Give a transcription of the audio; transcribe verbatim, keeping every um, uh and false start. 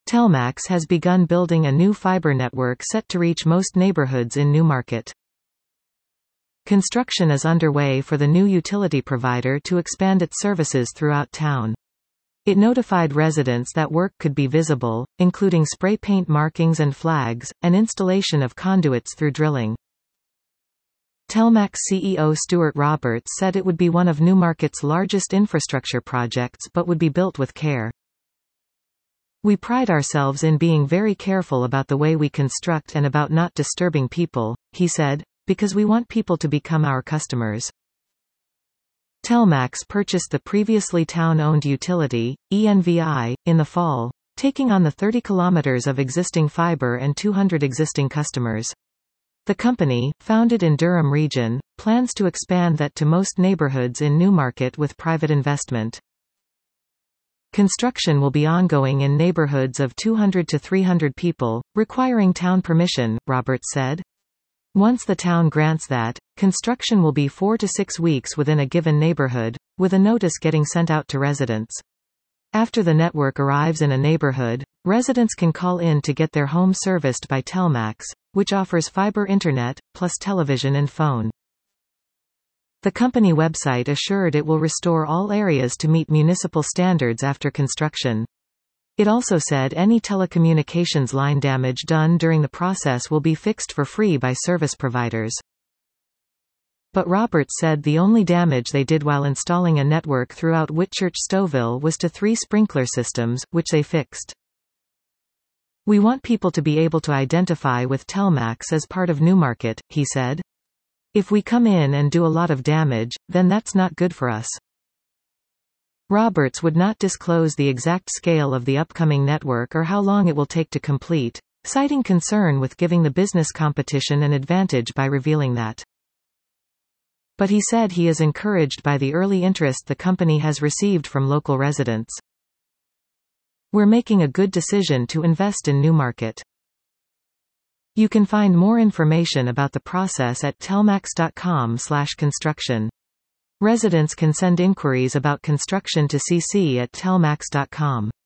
Telmax has begun building a new fiber network set to reach most neighborhoods in Newmarket. Construction is underway for the new utility provider to expand its services throughout town. It notified residents that work could be visible, including spray paint markings and flags, and installation of conduits through drilling. Telmax C E O Stuart Roberts said it would be one of Newmarket's largest infrastructure projects but would be built with care. "We pride ourselves in being very careful about the way we construct and about not disturbing people," he said, "because we want people to become our customers." Telmax purchased the previously town-owned utility, E N V I, in the fall, taking on the thirty kilometers of existing fiber and two hundred existing customers. The company, founded in Durham region, plans to expand that to most neighborhoods in Newmarket with private investment. Construction will be ongoing in neighborhoods of two hundred to three hundred people, requiring town permission, Roberts said. Once the town grants that, construction will be four to six weeks within a given neighborhood, with a notice getting sent out to residents. After the network arrives in a neighborhood, residents can call in to get their home serviced by Telmax, which offers fiber internet, plus television and phone. The company website assured it will restore all areas to meet municipal standards after construction. It also said any telecommunications line damage done during the process will be fixed for free by service providers. But Roberts said the only damage they did while installing a network throughout Whitchurch-Stouffville was to three sprinkler systems, which they fixed. "We want people to be able to identify with Telmax as part of Newmarket," he said. "If we come in and do a lot of damage, then that's not good for us." Roberts would not disclose the exact scale of the upcoming network or how long it will take to complete, citing concern with giving the business competition an advantage by revealing that. But he said he is encouraged by the early interest the company has received from local residents. "We're making a good decision to invest in Newmarket." You can find more information about the process at telmax dot com slash construction. Residents can send inquiries about construction to C C at telmax dot com.